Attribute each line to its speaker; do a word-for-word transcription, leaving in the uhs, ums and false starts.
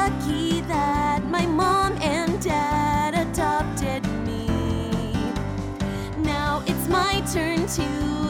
Speaker 1: lucky that my mom and dad adopted me. Now it's my turn to